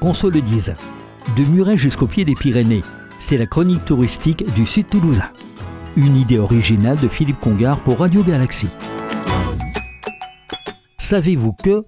qu'on se le dise. De Muret jusqu'au pied des Pyrénées, c'est la chronique touristique du Sud toulousain. Une idée originale de Philippe Congar pour Radio Galaxie. Savez-vous que...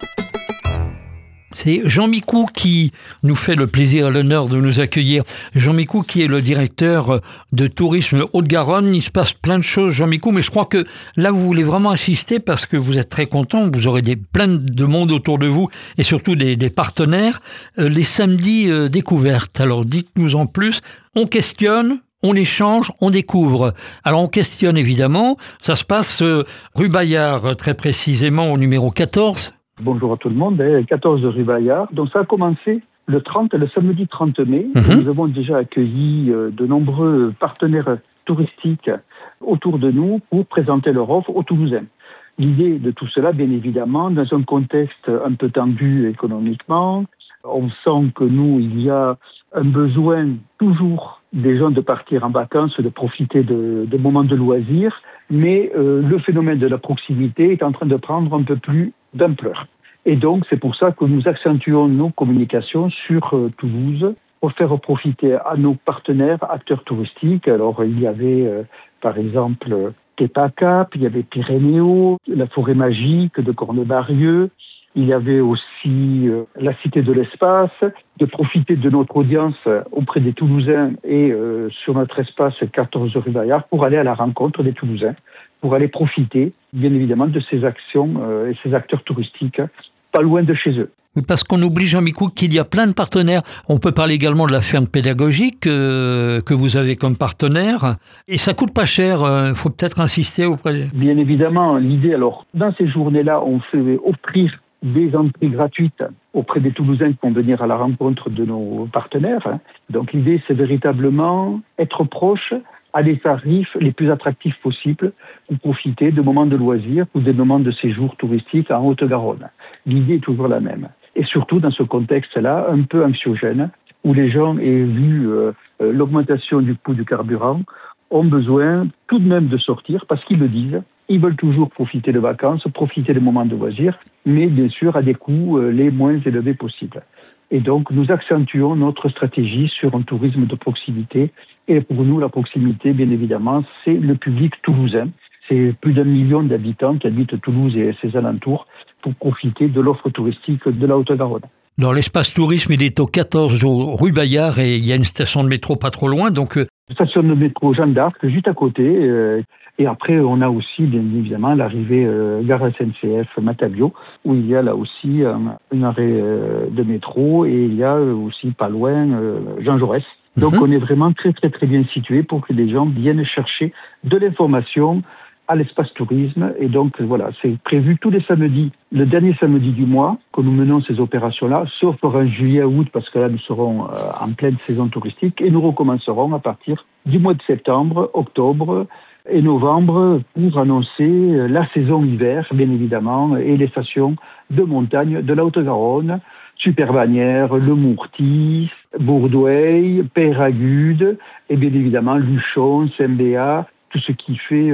C'est Jean Micou qui nous fait le plaisir et l'honneur de nous accueillir. Jean Micou qui est le directeur de tourisme Haute-Garonne. Il se passe plein de choses, Jean Micou, mais je crois que là, vous voulez vraiment insister parce que vous êtes très content. Vous aurez plein de monde autour de vous et surtout des partenaires. Les samedis découvertes. Alors, dites-nous en plus. On questionne. On échange, on découvre. Alors on questionne évidemment, ça se passe rue Bayard, très précisément au numéro 14. Bonjour à tout le monde, 14 rue Bayard. Donc ça a commencé le samedi 30 mai. Nous avons déjà accueilli de nombreux partenaires touristiques autour de nous pour présenter leur offre aux Toulousains. L'idée de tout cela, bien évidemment, dans un contexte un peu tendu économiquement, on sent que nous, il y a un besoin toujours des gens de partir en vacances, de profiter de moments de loisirs, mais le phénomène de la proximité est en train de prendre un peu plus d'ampleur. Et donc, c'est pour ça que nous accentuons nos communications sur Toulouse pour faire profiter à nos partenaires, acteurs touristiques. Alors, il y avait, par exemple, Kepa Cap, il y avait Pyrénéo, la forêt magique de Cornebarieux, il y avait aussi la Cité de l'Espace, de profiter de notre audience auprès des Toulousains et sur notre espace 14 rue Bayard pour aller à la rencontre des Toulousains, pour aller profiter, bien évidemment, de ces actions et ces acteurs touristiques pas loin de chez eux. Oui, parce qu'on oublie, Jean Micou, qu'il y a plein de partenaires. On peut parler également de la ferme pédagogique que vous avez comme partenaire. Et ça coûte pas cher. Il faut peut-être insister auprès... Bien évidemment, l'idée, alors, dans ces journées-là, on fait offrir des entrées gratuites auprès des Toulousains qui vont venir à la rencontre de nos partenaires. Donc l'idée, c'est véritablement être proche à des tarifs les plus attractifs possibles pour profiter de moments de loisirs ou des moments de séjour touristique en Haute-Garonne. L'idée est toujours la même. Et surtout dans ce contexte-là, un peu anxiogène, où les gens aient vu l'augmentation du coût du carburant, ont besoin tout de même de sortir parce qu'ils le disent. Ils veulent toujours profiter de vacances, profiter des moments de loisirs, mais bien sûr à des coûts les moins élevés possibles. Et donc, nous accentuons notre stratégie sur un tourisme de proximité. Et pour nous, la proximité, bien évidemment, c'est le public toulousain. C'est plus d'1 million d'habitants qui habitent Toulouse et ses alentours pour profiter de l'offre touristique de la Haute-Garonne. Dans l'espace tourisme, il est au 14 rue Bayard et il y a une station de métro pas trop loin. Donc, station de métro Jeanne d'Arc, juste à côté. Et après, on a aussi, bien évidemment, l'arrivée gare SNCF Matavio, où il y a là aussi un arrêt de métro et il y a aussi pas loin Jean Jaurès. Donc, on est vraiment très, très, très bien situé pour que les gens viennent chercher de l'information à l'espace tourisme. Et donc, voilà, c'est prévu tous les samedis, le dernier samedi du mois, que nous menons ces opérations-là, sauf pour un juillet-août, parce que là, nous serons en pleine saison touristique, et nous recommencerons à partir du mois de septembre, octobre et novembre pour annoncer la saison hiver, bien évidemment, et les stations de montagne de la Haute-Garonne, Super-Bagnères, Le Mourtis, Bourdoueil, Peyragudes, et bien évidemment Luchon, Saint-Béat, tout ce qui fait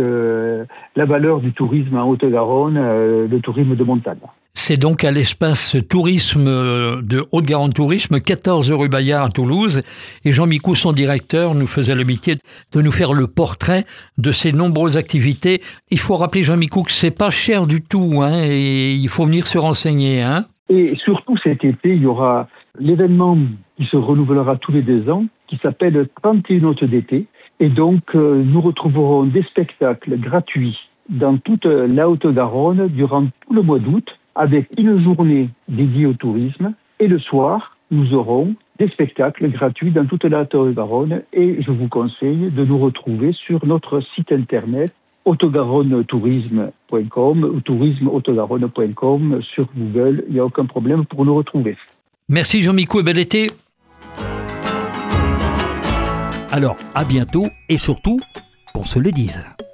la valeur du tourisme en Haute-Garonne, le tourisme de montagne. C'est donc à l'espace tourisme de Haute-Garonne Tourisme, 14 rue Bayard à Toulouse. Et Jean Micou, son directeur, nous faisait l'amitié de nous faire le portrait de ces nombreuses activités. Il faut rappeler, Jean Micou, que c'est pas cher du tout, et il faut venir se renseigner. Et surtout cet été, il y aura l'événement qui se renouvellera tous les 2 ans, qui s'appelle 31 hôtes d'été. Et donc, nous retrouverons des spectacles gratuits dans toute la Haute-Garonne durant tout le mois d'août, avec une journée dédiée au tourisme. Et le soir, nous aurons des spectacles gratuits dans toute la Haute-Garonne. Et je vous conseille de nous retrouver sur notre site internet haute-garonne-tourisme.com ou tourisme-haute-garonne.com sur Google. Il n'y a aucun problème pour nous retrouver. Merci Jean Micou et bel été. Alors, à bientôt et surtout, qu'on se le dise.